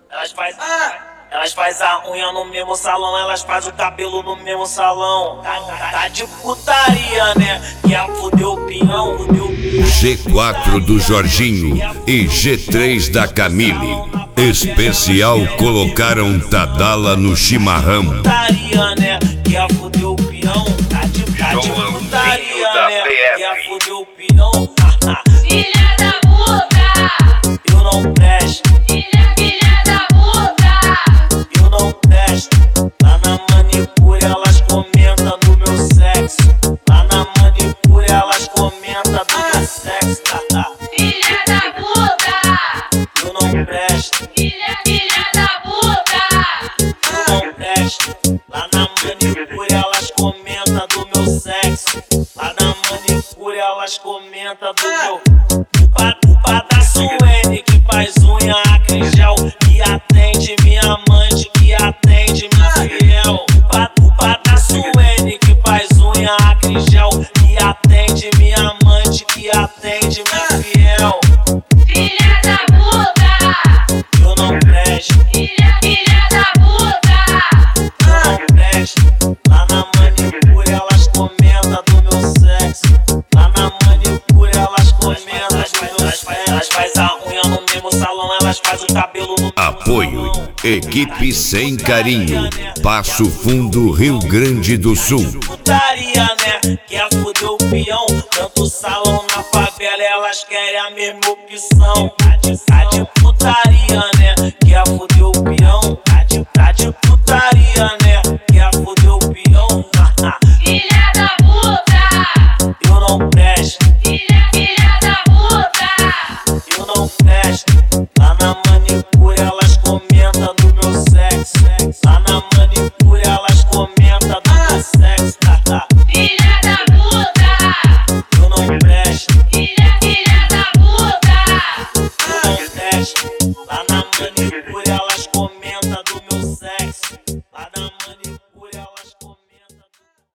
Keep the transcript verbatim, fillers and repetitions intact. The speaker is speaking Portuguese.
Elas faz, elas faz a unha no mesmo salão, elas faz o cabelo no mesmo salão. Tá, tá, tá de putaria, né? Quer fuder o pinhão, fudeu o pinhão. G quatro do Jorginho e G três da Camille. Especial colocaram Tadala no chimarrão. Putaria, né? Quer fuder o pinhão. Tá de, tá de putaria, né? Quer fuder o pinhão. Filha da puta! Eu não presto. Filha, filha da puta! Eu não presto. Lá na manicure elas comentam do meu sexo. Lá na manicure elas comentam do meu sexo. Filha da puta! Eu não presto. Filha, filha da puta! Eu não presto. Lá na manicure elas comentam do meu sexo. Lá na manicure elas comentam do meu. Culpa da Suene que faz unha acrigel, que atende minha amante, que atende minha fiel. Culpa da Suene que faz unha acrigel, que atende minha amante, que atende minha fiel. Filha da puta! Eu não presto. Filha, filha da puta! Eu não presto. Lá na manicure elas comentam do meu sexo. Lá na manicure elas comentam do meu sexo. Elas faz a unha no mesmo salão, elas faz o cabelo no mesmo Apoio salão. Equipe Sem Carinho, Passo Fundo, Rio Grande do Sul. Putaria, né? Quer fuder o peão. Tanto salão na favela, elas querem a mesma opção. Tá de, tá de putaria.